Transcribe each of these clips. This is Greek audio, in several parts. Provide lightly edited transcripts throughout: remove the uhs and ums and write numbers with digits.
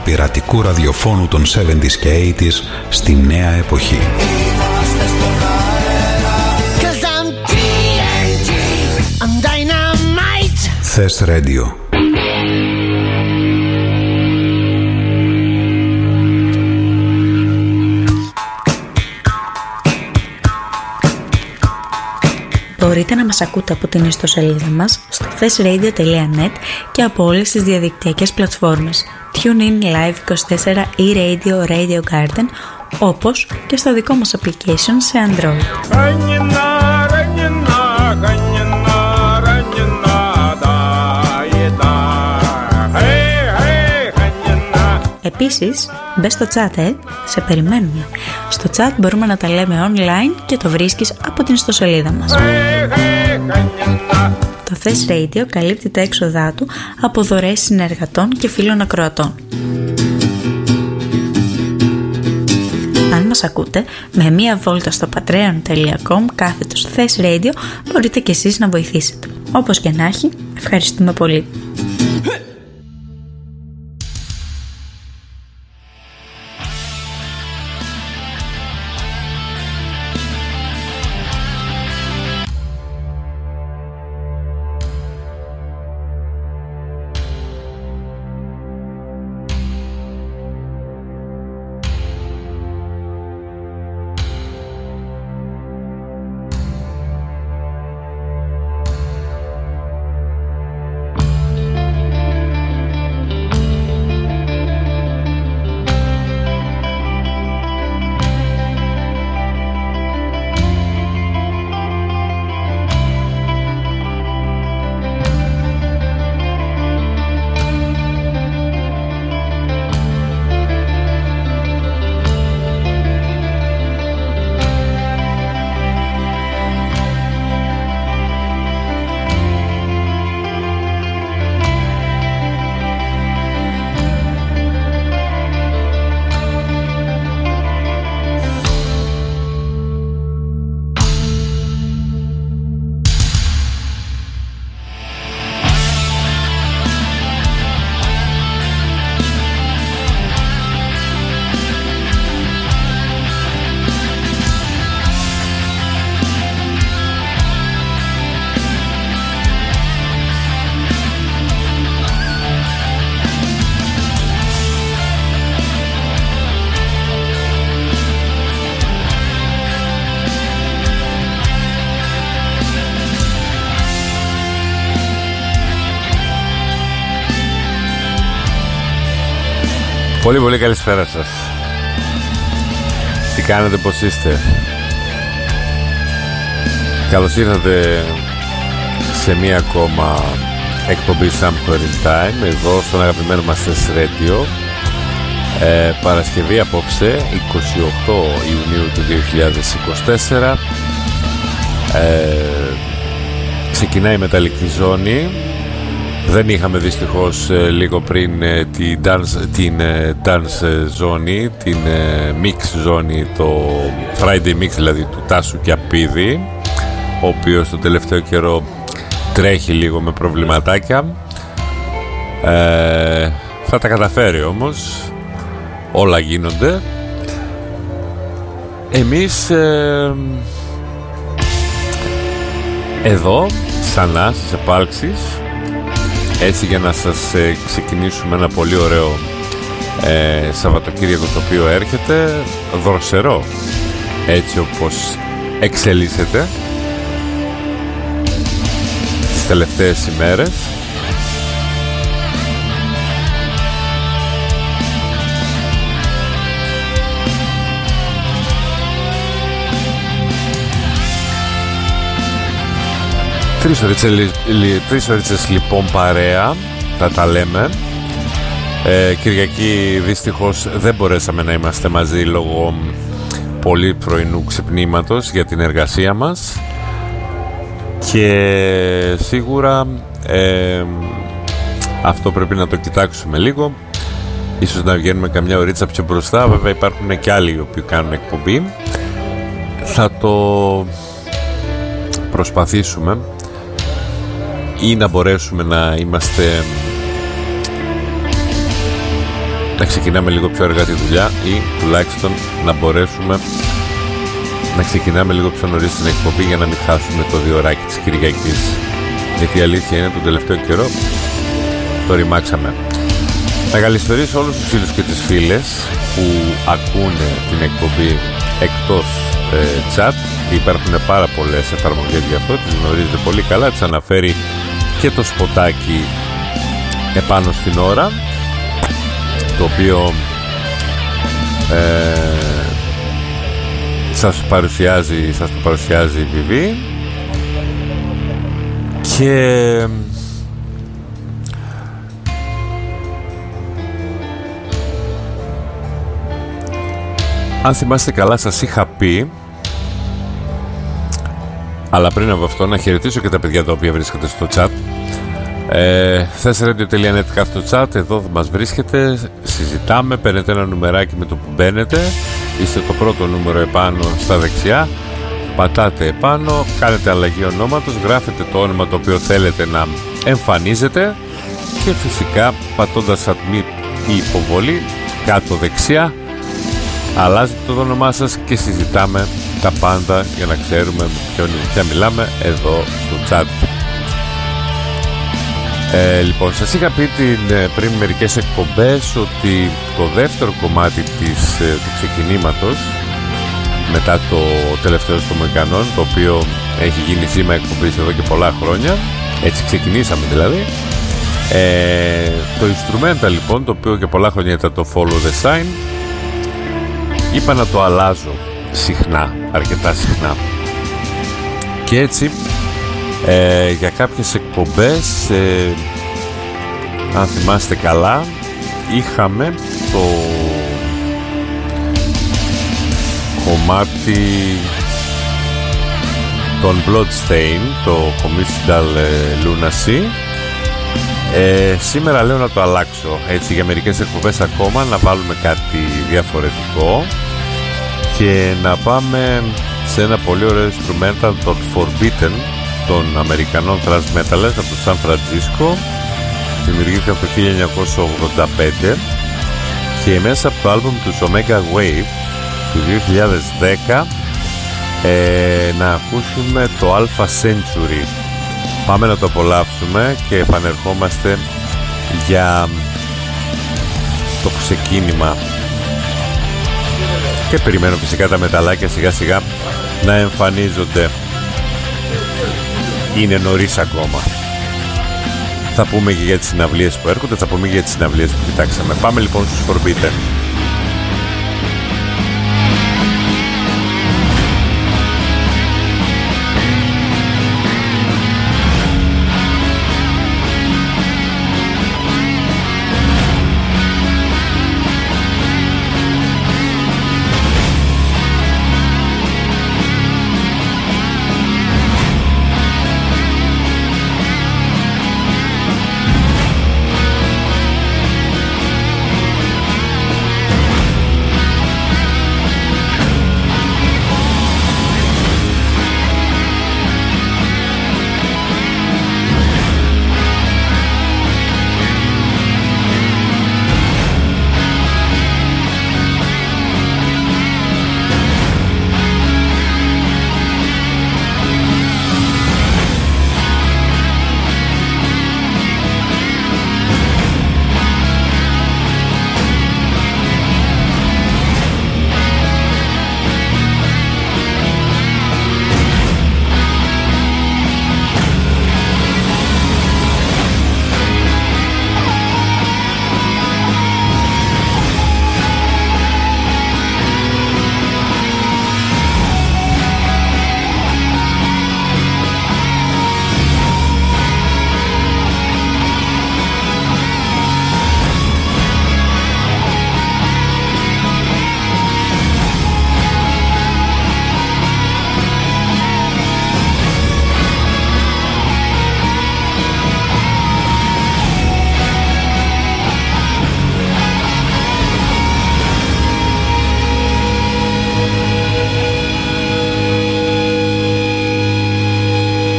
πειρατικού ραδιοφώνου των 70s και 80s στη νέα εποχή. Thest Radio. Μπορείτε να μας ακούτε από την ιστοσελίδα μας στο thesradio.net και από όλες τις διαδικτυακές πλατφόρμες TuneIn, Live24 ή Radio, Radio Garden, όπως και στο δικό μας application σε Android. Επίσης, μπες στο chat, σε περιμένουμε. Στο chat μπορούμε να τα λέμε online και το βρίσκεις από την ιστοσελίδα μας. Το Thest Radio καλύπτει τα έξοδά του από δωρεές συνεργατών και φίλων ακροατών. Αν μας ακούτε, με μία βόλτα στο patreon.com/Thest Radio μπορείτε και εσείς να βοηθήσετε. Όπως και να έχει, ευχαριστούμε πολύ. Πολύ πολύ καλησπέρα σας. Τι κάνετε, πως είστε? Καλώς ήρθατε σε μία ακόμα εκπομπή Somewhere in Time εδώ στον αγαπημένο μας Thest Radio. Παρασκευή απόψε 28 Ιουνίου του 2024. Ξεκινάει η μεταλλική ζώνη. Δεν είχαμε δυστυχώς λίγο πριν την dance ζώνη, την mix ζώνη, το Friday mix δηλαδή του Τάσου και Απίδη, ο οποίος τον τελευταίο καιρό τρέχει λίγο με προβληματάκια. Θα τα καταφέρει όμως, όλα γίνονται. Εμείς εδώ ξανά στις επάλξεις, έτσι για να σας ξεκινήσουμε ένα πολύ ωραίο Σαββατοκύριακο το οποίο έρχεται, δροσερό έτσι όπως εξελίσσεται τις τελευταίες ημέρες. Τρεις ωρίτσες λοιπόν παρέα θα τα λέμε. Κυριακή δυστυχώς δεν μπορέσαμε να είμαστε μαζί λόγω πολύ πρωινού ξυπνήματος για την εργασία μας και σίγουρα αυτό πρέπει να το κοιτάξουμε λίγο, ίσως να βγαίνουμε καμιά ωρίτσα πιο μπροστά. Βέβαια υπάρχουν και άλλοι οι οποίοι κάνουν εκπομπή, θα το προσπαθήσουμε ή να μπορέσουμε να είμαστε να ξεκινάμε λίγο πιο αργά τη δουλειά ή τουλάχιστον να μπορέσουμε να ξεκινάμε λίγο πιο νωρίς την εκπομπή για να μην χάσουμε το διωράκι της Κυριακής, γιατί η αλήθεια είναι τον τελευταίο καιρό το ρημάξαμε. Να καλησπερίσω όλους τους φίλους και τις φίλες που ακούνε την εκπομπή εκτός chat, και υπάρχουν πάρα πολλές εφαρμογές γι' αυτό, τις γνωρίζετε πολύ καλά, τις αναφέρει και το σποτάκι επάνω στην ώρα, το οποίο σας το παρουσιάζει η Βιβί. Και αν θυμάστε καλά, σας είχα πει, αλλά πριν από αυτό να χαιρετήσω και τα παιδιά τα οποία βρίσκεται στο chat. thesradio.net κάθετο chat, εδώ μας βρίσκεται, συζητάμε, παίρνετε ένα νουμεράκι με το που μπαίνετε, είστε το πρώτο νούμερο επάνω στα δεξιά, πατάτε επάνω, κάνετε αλλαγή ονόματος, γράφετε το όνομα το οποίο θέλετε να εμφανίζετε και φυσικά πατώντας admit ή υποβολή κάτω δεξιά αλλάζετε το όνομά σας και συζητάμε τα πάντα για να ξέρουμε με ποιον μιλάμε εδώ στο chat. Λοιπόν, σας είχα πει πριν μερικές εκπομπές ότι το δεύτερο κομμάτι του ξεκινήματος μετά το τελευταίο των Μοϊκανών, το οποίο έχει γίνει σήμα εκπομπής εδώ και πολλά χρόνια, έτσι ξεκινήσαμε δηλαδή, το instrumental λοιπόν, το οποίο και πολλά χρόνια ήταν το Follow the Sign, είπα να το αλλάζω συχνά, αρκετά συχνά, και έτσι για κάποιες εκπομπές, αν θυμάστε καλά, είχαμε το κομμάτι των Bloodstain, το Homicidal Lunacy. Σήμερα λέω να το αλλάξω έτσι για μερικές εκπομπές ακόμα, να βάλουμε κάτι διαφορετικό και να πάμε σε ένα πολύ ωραίο instrumental, το Forbidden των Αμερικανών thrash metalers από το Σαν Φραντζίσκο. Δημιουργήθηκε από το 1985 και μέσα από το άλμπουμ του Omega Wave του 2010 να ακούσουμε το Alpha Century. Πάμε να το απολαύσουμε και επανερχόμαστε για το ξεκίνημα. Και περιμένω φυσικά τα μεταλλάκια σιγά σιγά να εμφανίζονται. Είναι νωρίς ακόμα. Θα πούμε και για τις συναυλίες που έρχονται, θα πούμε και για τις συναυλίες που κοιτάξαμε. Πάμε λοιπόν στους Forbidden.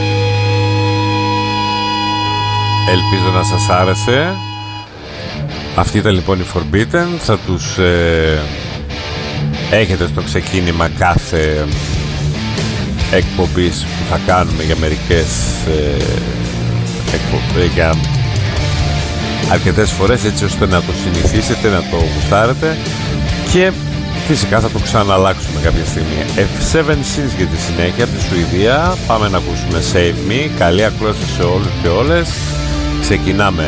Ελπίζω να σας άρεσε. Αυτή ήταν λοιπόν η Forbidden. Θα τους έχετε στο ξεκίνημα κάθε εκπομπής που θα κάνουμε για μερικές για αρκετές φορές, έτσι ώστε να το συνηθίσετε, να το γουστάρετε, και φυσικά θα το ξαναλλάξουμε κάποια στιγμή. F7 Sins για τη συνέχεια από τη Σουηδία. Πάμε να ακούσουμε Save Me. Καλή ακρόαση σε όλους και όλες. Ξεκινάμε.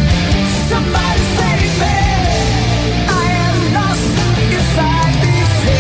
Somebody save me. I am lost inside these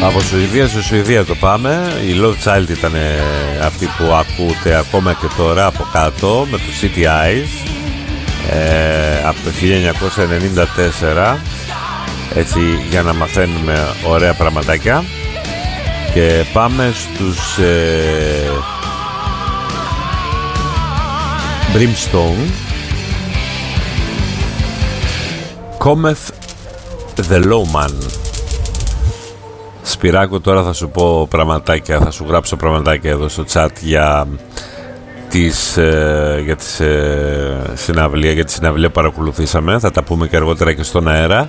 Από Σουηδία σε Σουηδία το πάμε. Η Love Child ήταν αυτή που ακούτε ακόμα και τώρα από κάτω με το City Eyes από το 1994, έτσι, για να μαθαίνουμε ωραία πραγματάκια. Και πάμε στους Brimstone. Cometh the Lowman. Σπυράκο, τώρα θα σου πω πραγματάκια, θα σου γράψω πραγματάκια εδώ στο chat για τη συναυλία που παρακολουθήσαμε. Θα τα πούμε και αργότερα και στον αέρα.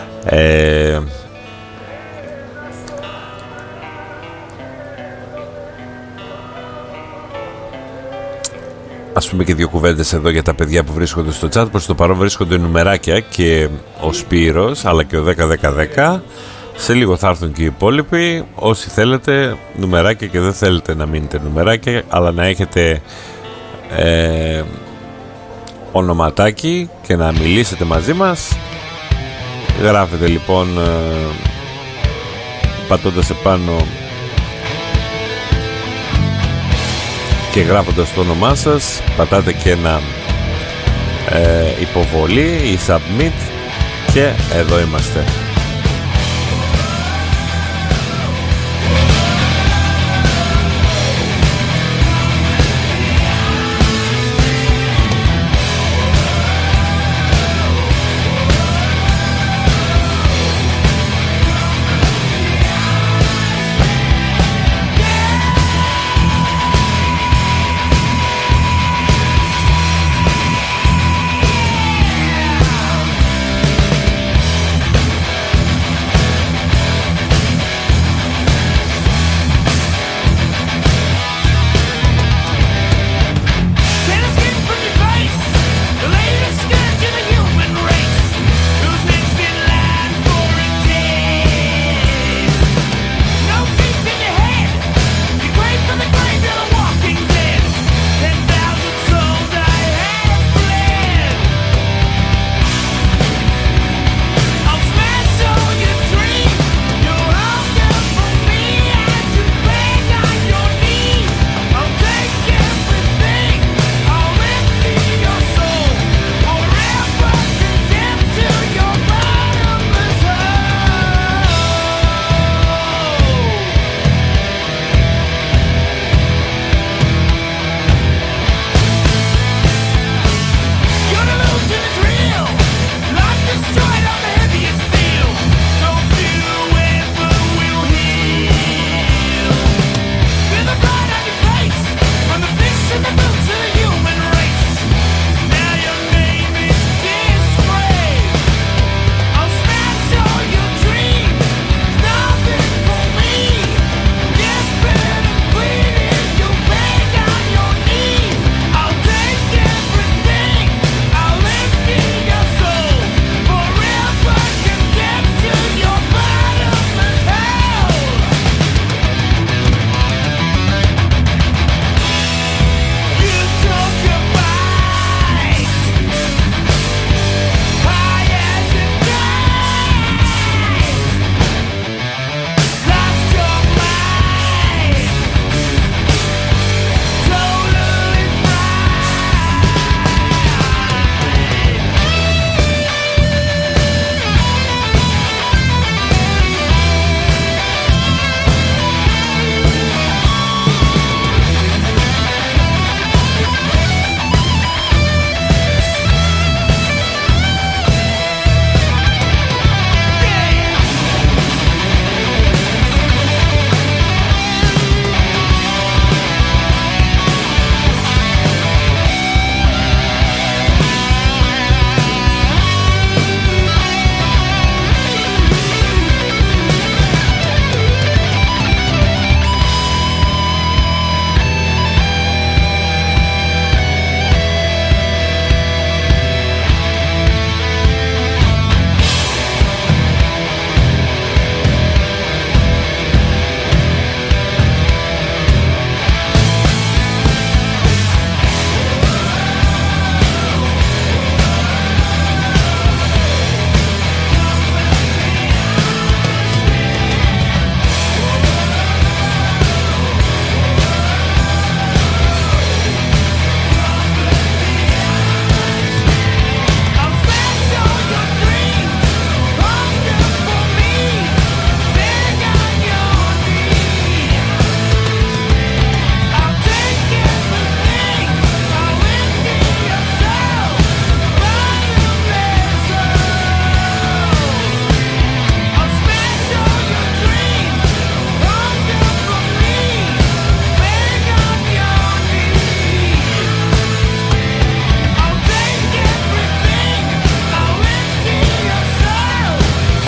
Ας πούμε και δύο κουβέντες εδώ για τα παιδιά που βρίσκονται στο chat. Προς το παρόν βρίσκονται νουμεράκια και ο Σπύρος αλλά και ο 10-10-10. Σε λίγο θα έρθουν και οι υπόλοιποι. Όσοι θέλετε νουμεράκια και δεν θέλετε να μείνετε νουμεράκια, αλλά να έχετε ονοματάκι και να μιλήσετε μαζί μας, γράφετε λοιπόν πατώντας επάνω και γράφοντας το όνομά σας, πατάτε και ένα υποβολή ή submit και εδώ είμαστε.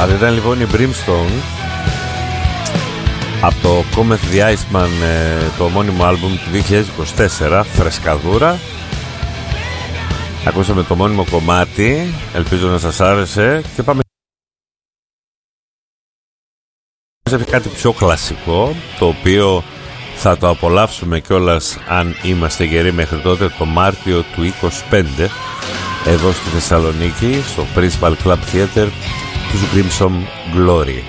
Αυτή ήταν λοιπόν η Brimstone από το Cometh the Iceman, το ομώνυμο άλμπουμ του 2024, φρεσκαδούρα. Ακούσαμε το μόνιμο κομμάτι, ελπίζω να σας άρεσε, και πάμε σε κάτι πιο κλασικό, το οποίο θα το απολαύσουμε κιόλας αν είμαστε γεροί μέχρι τότε, το Μάρτιο του 25 εδώ στη Θεσσαλονίκη, στο Principal Club Theater, τους Grimsom Glory.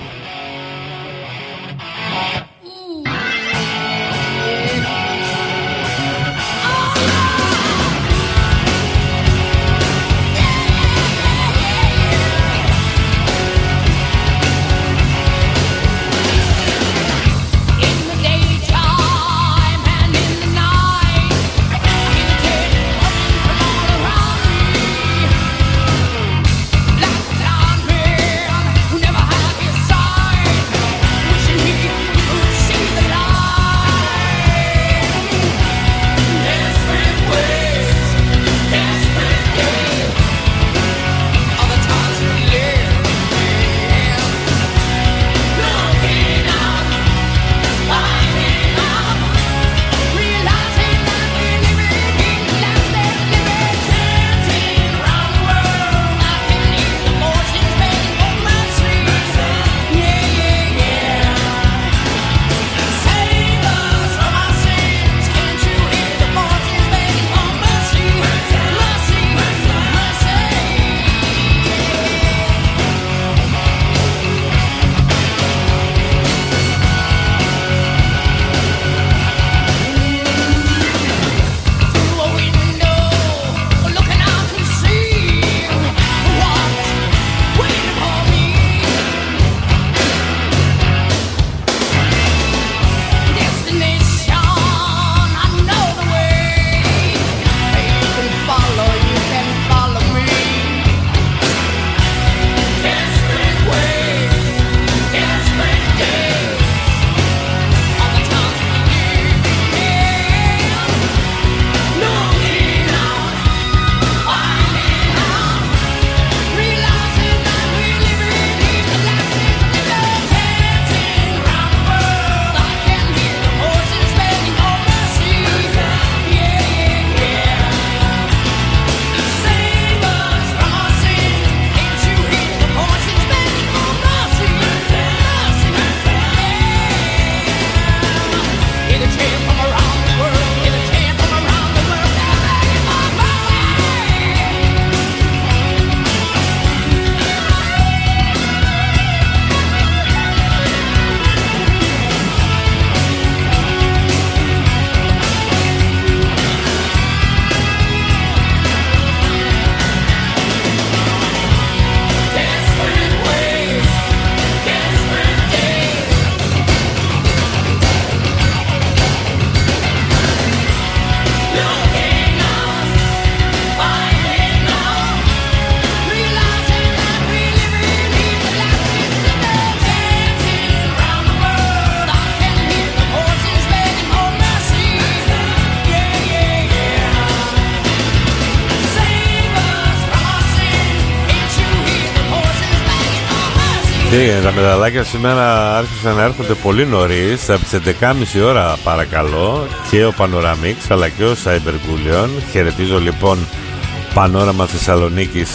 Τα μεταλλάκια σήμερα άρχισαν να έρχονται πολύ νωρίς, από τις 11.30 ώρα παρακαλώ, και ο Panoramics αλλά και ο Cybergullion. Χαιρετίζω λοιπόν Πανόραμα Θεσσαλονίκης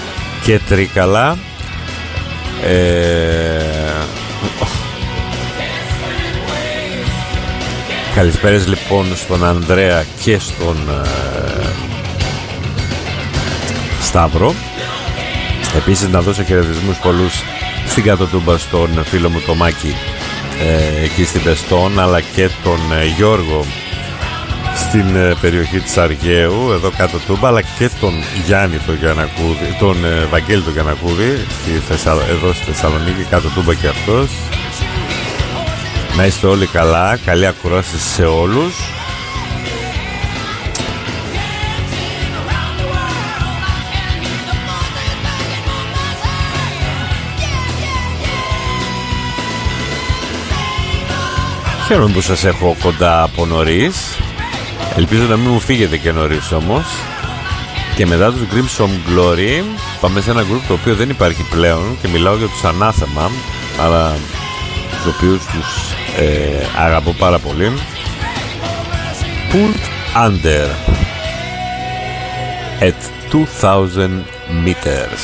και Τρίκαλα. Καλησπέρες λοιπόν στον Ανδρέα και στον Σταύρο. Επίσης να δώσω χαιρετισμούς πολλούς στην Κάτω Τούμπα στον φίλο μου το Μάκη εκεί στην Πεστών, αλλά και τον Γιώργο στην περιοχή της Αργαίου εδώ Κάτω Τούμπα, αλλά και τον Γιάννη τον Γιαννακούδη, τον Βαγγέλη τον Γιαννακούδη εδώ στη Θεσσαλονίκη, Κάτω Τούμπα και αυτός. Να είστε όλοι καλά, καλή ακουράση σε όλους. Χαίρομαι που σας έχω κοντά από νωρίς. Ελπίζω να μην μου φύγετε και νωρίς όμως. Και μετά τους Crimson Glory πάμε σε ένα group το οποίο δεν υπάρχει πλέον και μιλάω για τους Anathema, αλλά τους οποίους τους αγαπώ πάρα πολύ. Pulled Under at 2000 meters.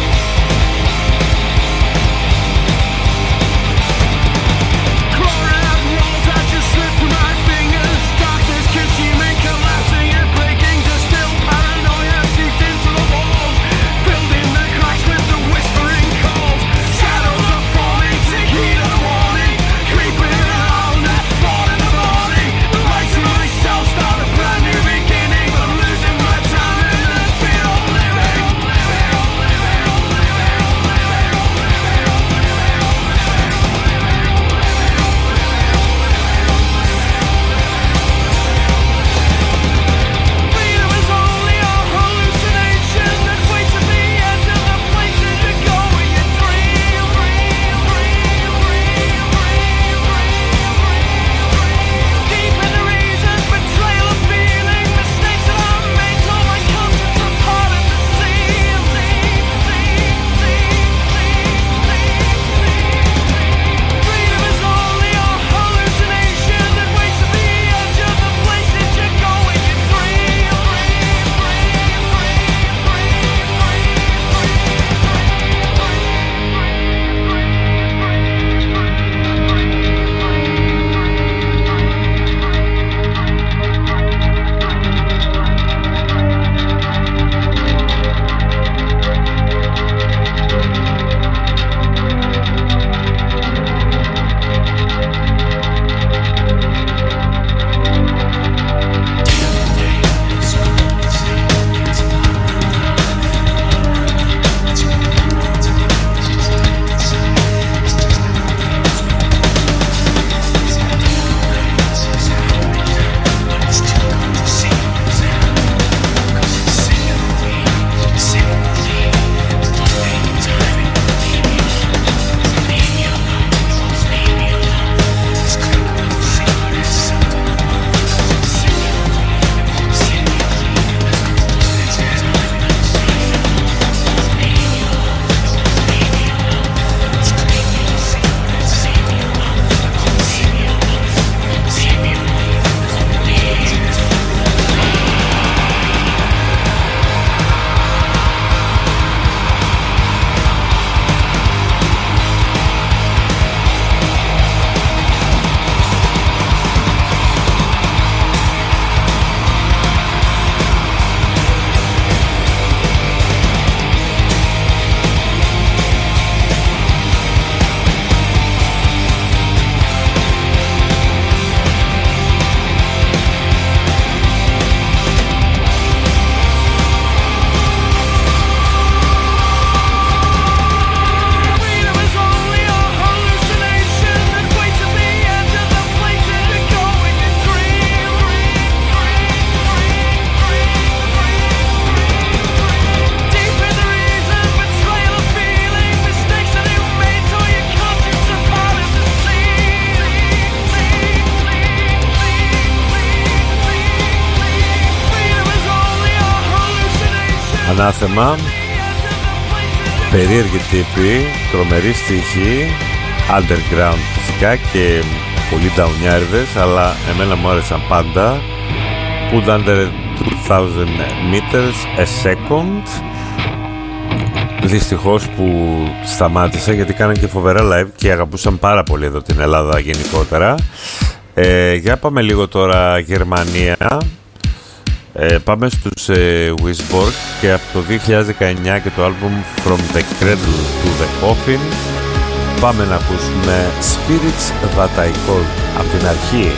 Crawling out Ανάθεμα, περίεργη τύπη, τρομερή στίχη, underground φυσικά και πολύ downιάριδες, αλλά εμένα μου άρεσαν πάντα. Put under 2000 meters a second. Δυστυχώς που σταμάτησε, γιατί κάναν και φοβερά live και αγαπούσαν πάρα πολύ εδώ την Ελλάδα γενικότερα. Για πάμε λίγο τώρα Γερμανία. Πάμε στους Wisborg και από το 2019 και το album From the Cradle to the Coffin. Πάμε να ακούσουμε Spirits That I Call από την αρχή.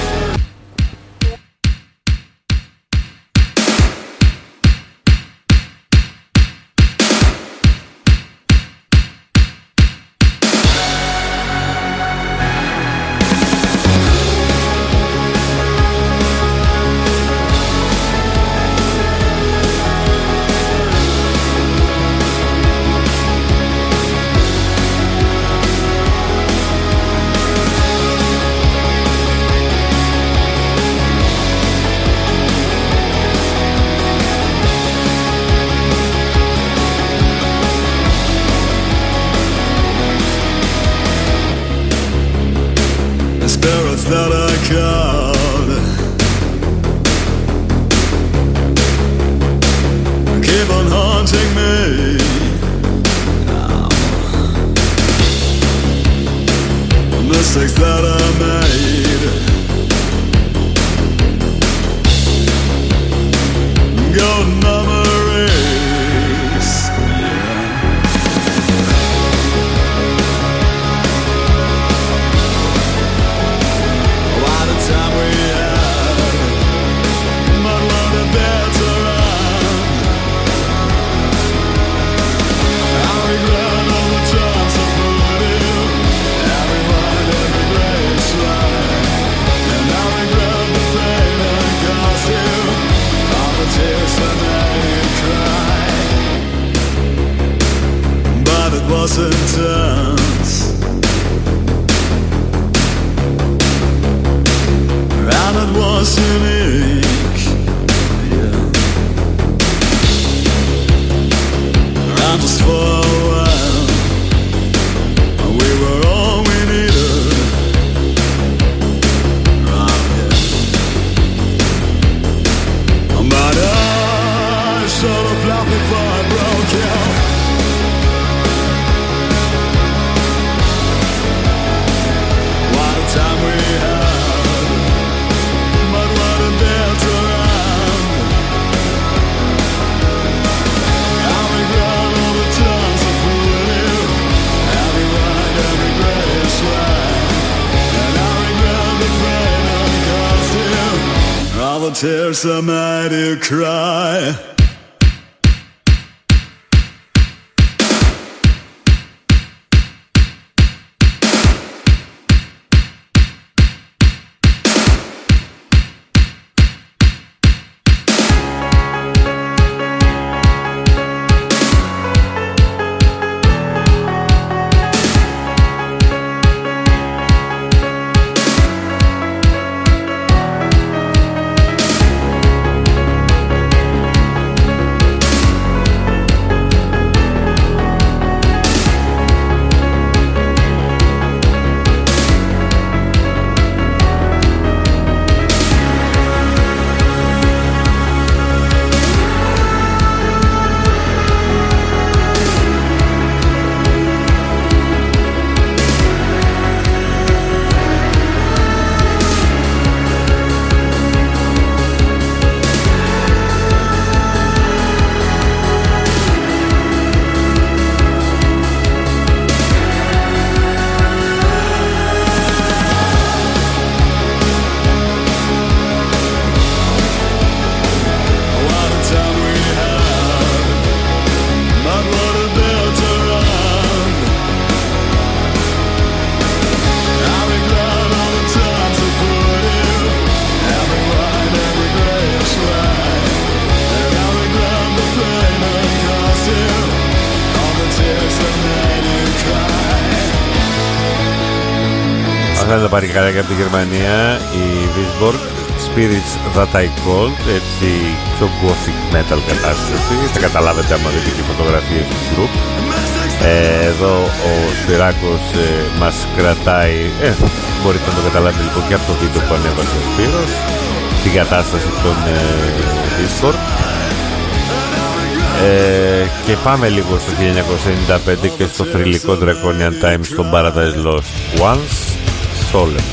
Tears a mighty cry. θα είναι τα παρικάρια από τη Γερμανία, η Wisborg, Spirits That I Called, έτσι πιο gothic metal κατάσταση. Θα καταλάβετε άμα δείτε και φωτογραφίες του group. Εδώ ο Σπυράκος μας κρατάει, μπορείτε να το καταλάβετε λοιπόν και από το βίντεο που ανέβασε ο Σπύρος, την κατάσταση των Wisborg. Και πάμε λίγο στο 1995 και στο θρυλικό Draconian Times των Paradise Lost. Once Solemn.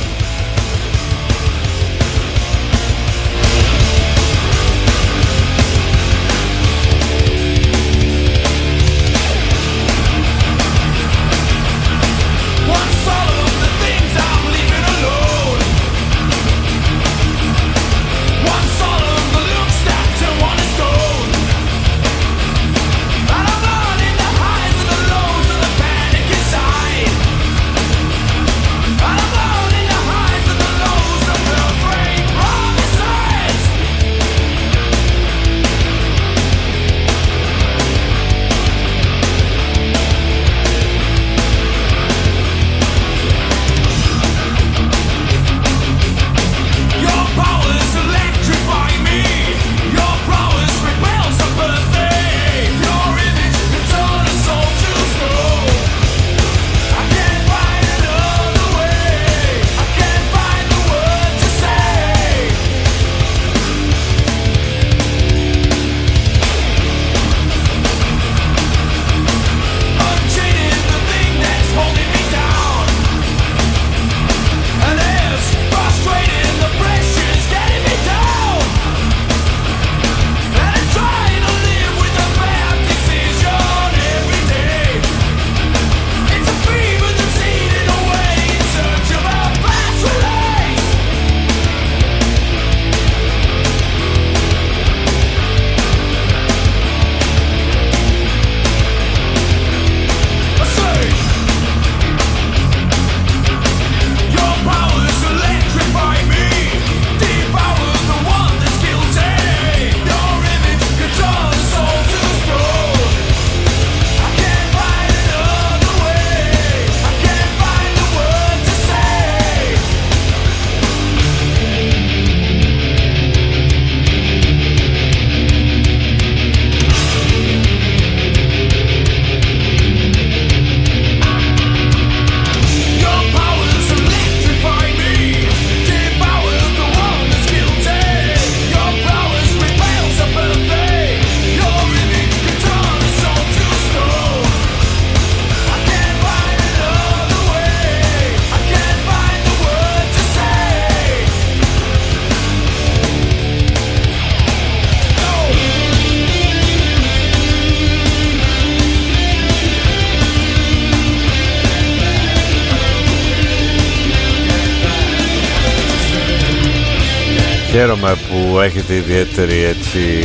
Χαίρομαι που έχετε ιδιαίτερη έτσι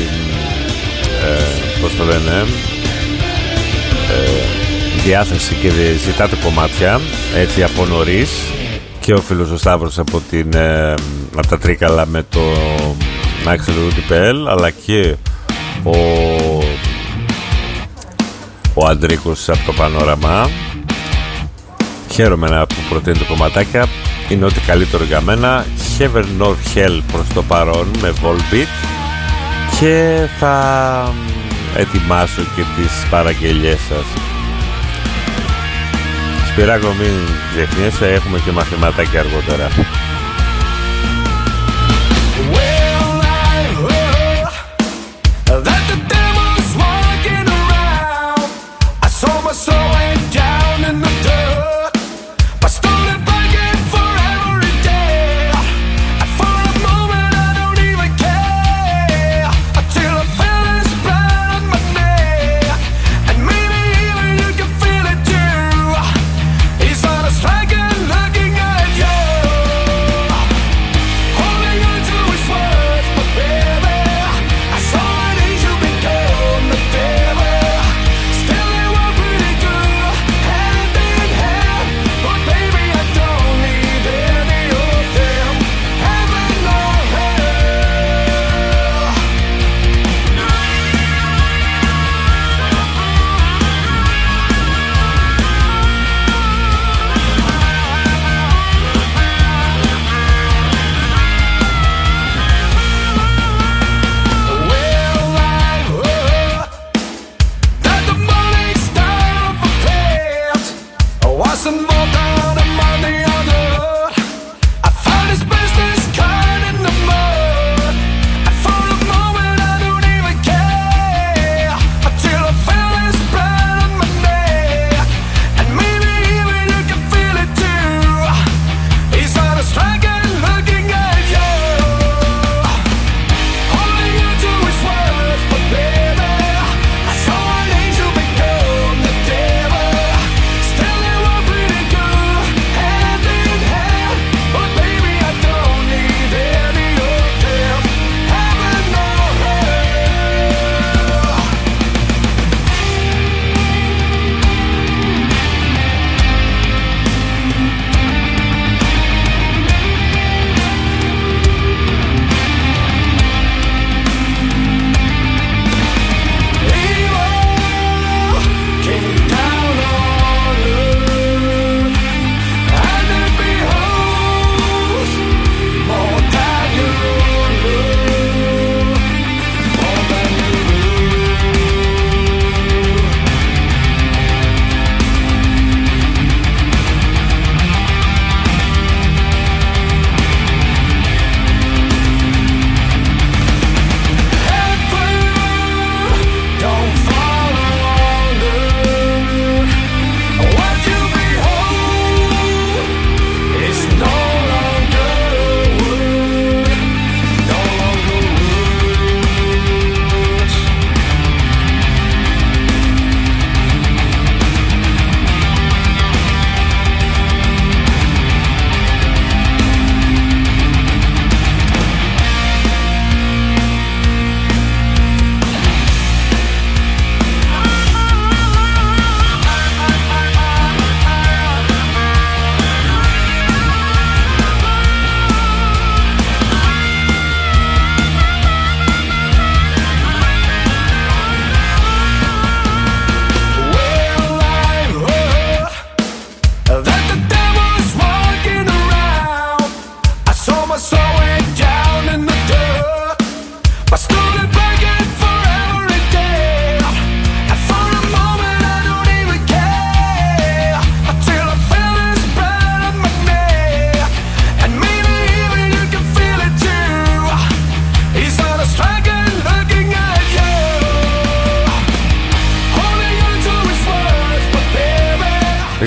πώς το λένε διάθεση και ζητάτε κομμάτια έτσι από νωρίς, και ο φίλος ο Σταύρος από τα Τρίκαλα με το Axel Rudy Pell, αλλά και ο Αντρίκος από το Πανόραμα. Χαίρομαι που προτείνετε κομματάκια, είναι ό,τι καλύτερο για μένα. Heaven or Hell προς το παρόν με Volbeat, και θα ετοιμάσω και τις παραγγελίες σας. Σπυράκο, μην ξεχνιέσαι, έχουμε και μαθηματάκια αργότερα. He's on a striking, looking at you.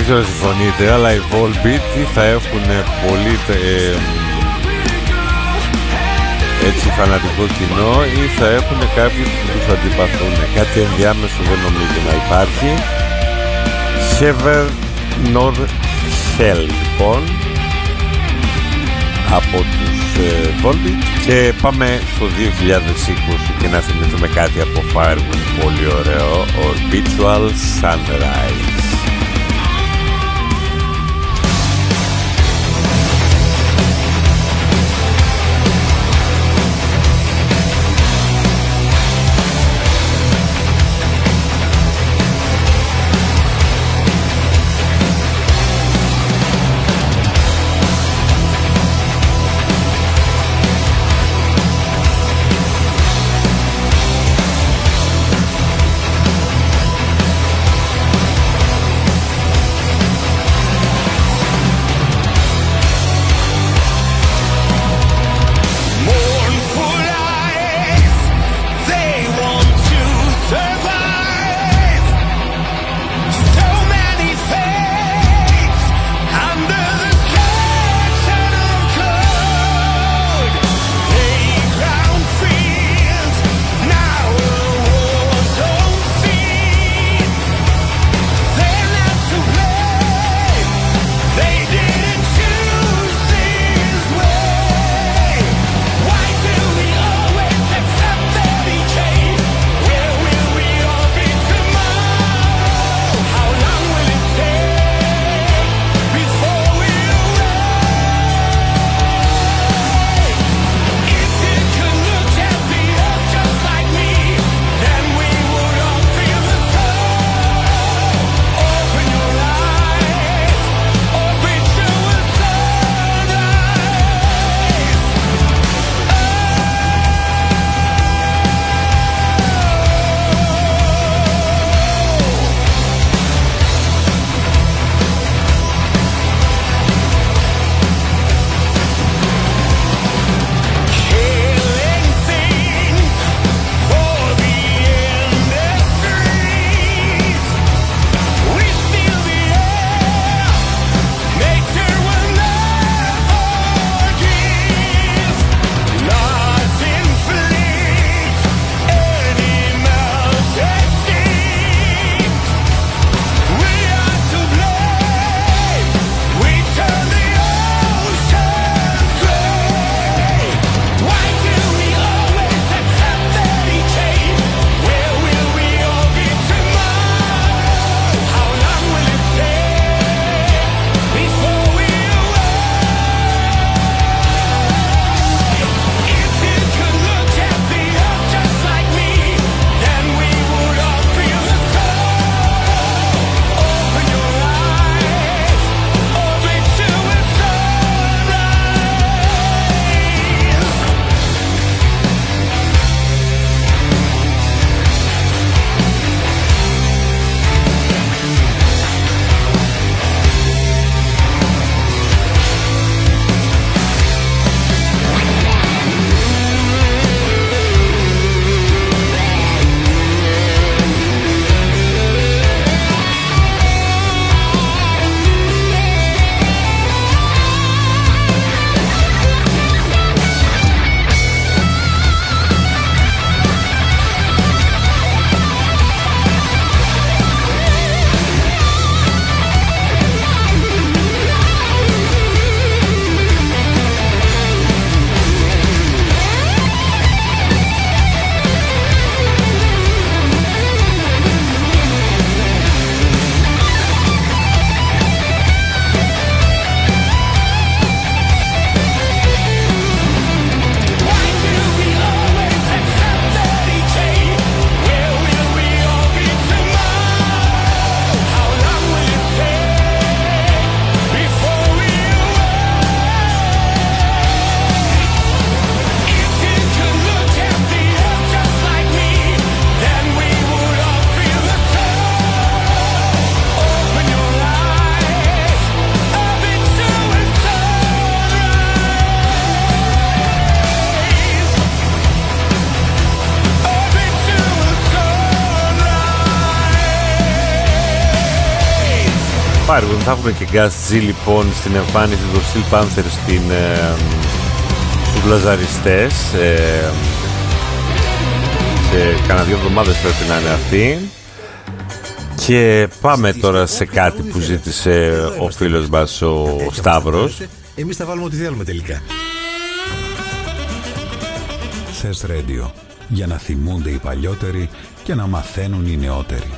ξέρω αν συμφωνείτε, αλλά οι Volbeat θα έχουν πολύ έτσι φανατικό κοινό ή θα έχουν κάποιους που τους αντιπαθούν. Κάτι ενδιάμεσο δεν νομίζω να υπάρχει. Heaven nor Hell λοιπόν από τους Volbeat, και πάμε στο 2020 και να θυμηθούμε κάτι από Firewind πολύ ωραίο, Orbital Sunrise. Fireworm. Θα έχουμε και Gas G λοιπόν στην εμφάνιση του Steel Panther στους Λαζαριστές. Σε κάνα 2 εβδομάδες πρέπει να είναι αυτή. Και πάμε τώρα σε κάτι που ζήτησε ο φίλος μας ο Σταύρος. Εμείς θα βάλουμε ό,τι θέλουμε τελικά. Θες Radio, για να θυμούνται οι παλιότεροι και να μαθαίνουν οι νεότεροι.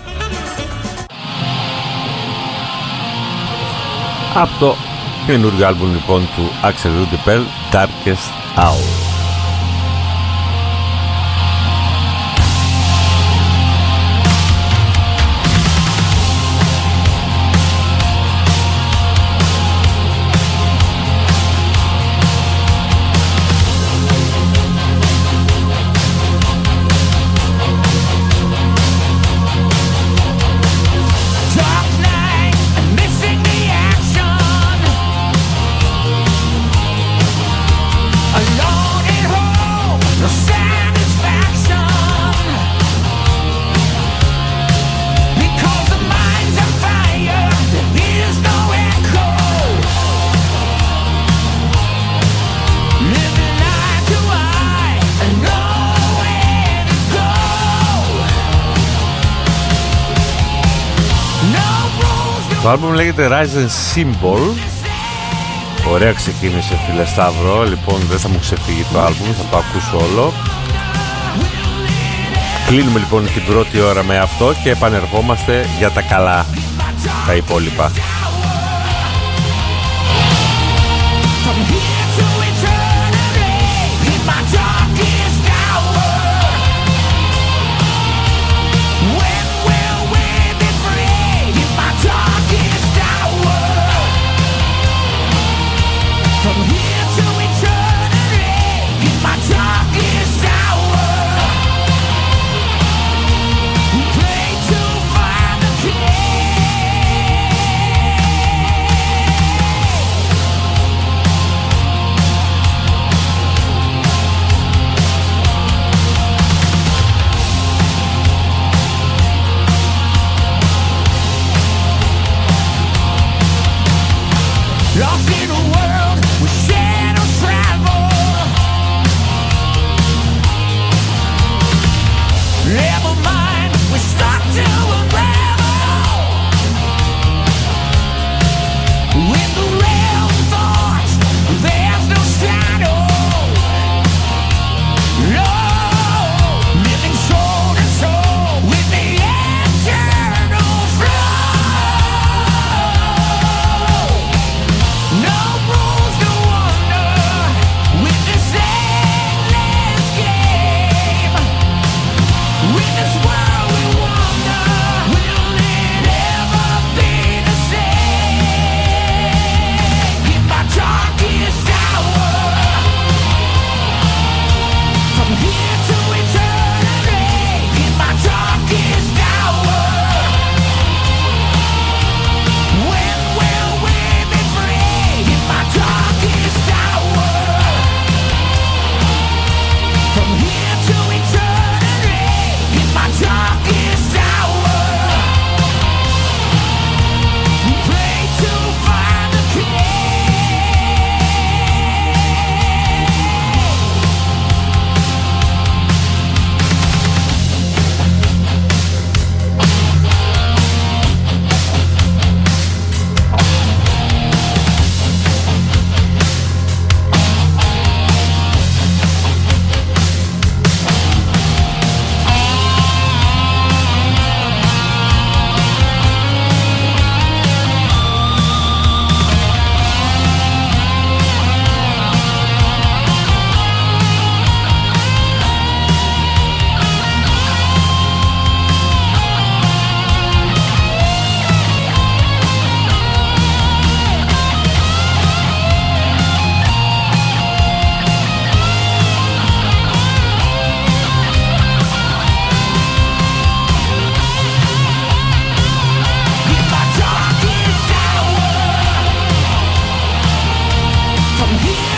Από το καινούργιο άλμπουμ λοιπόν του Axel Rudipel, Darkest Hour. Το άλμπουμ λέγεται Rise and Symbol. Ωραία ξεκίνησε φίλε Σταύρο. Λοιπόν δεν θα μου ξεφύγει το άλμπουμ, θα το ακούσω όλο. Κλείνουμε λοιπόν την πρώτη ώρα με αυτό και επανερχόμαστε για τα καλά, τα υπόλοιπα. From here